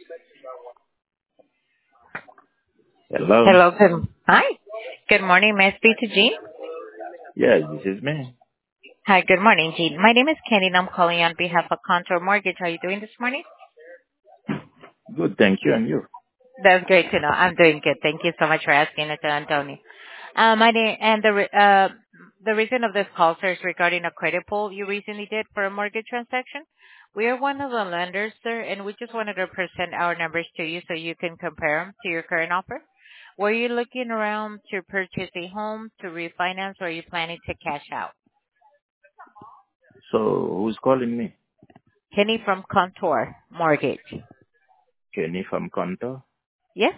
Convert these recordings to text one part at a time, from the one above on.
Hello. Hello. Hi. Good morning. May I speak to Jean? Yes, this is me. Hi. Good morning, Jean. My name is Kenny, and I'm calling on behalf of Contour Mortgage. How are you doing this morning? Good, thank you. And you? That's great to know. I'm doing good. Thank you so much for asking, Mr. Antonio. My name and the reason of this call, sir, is regarding a credit pull you recently did for a mortgage transaction. We are one of the lenders, sir, and we just wanted to present our numbers to you so you can compare them to your current offer. Were you looking around to purchase a home, to refinance, or are you planning to cash out? So, who's calling me? Kenny from Contour Mortgage. Kenny from Conto. Yes.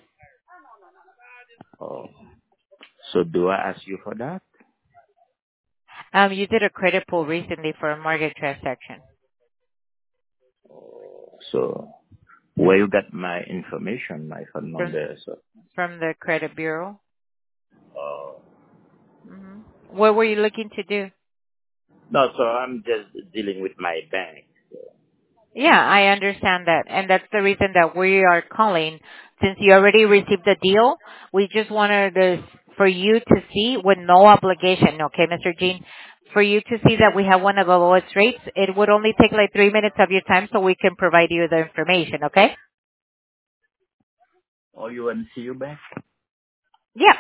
Oh, so do I ask you for that? You did a credit pull recently for a mortgage transaction So, where you got my information, my phone from number? So, from the credit bureau. oh, hmm What were you looking to do? no. So I'm just dealing with my bank. Yeah, I understand that, and that's the reason that we are calling. Since you already received the deal, we just wanted for you to see with no obligation, okay, Mr. Jean, for you to see that we have one of the lowest rates. It would only take like 3 minutes of your time so we can provide you the information, okay? Oh, you want to see you back? Yeah.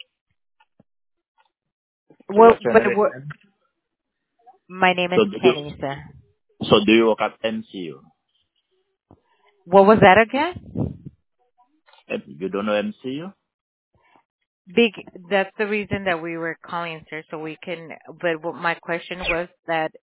So, Well, what's your but name again? my name is So, do Kenny, sir. you work at MCU? What was that again? You don't know MCU? Big, that's the reason that we were calling, sir, so we can, but what my question was that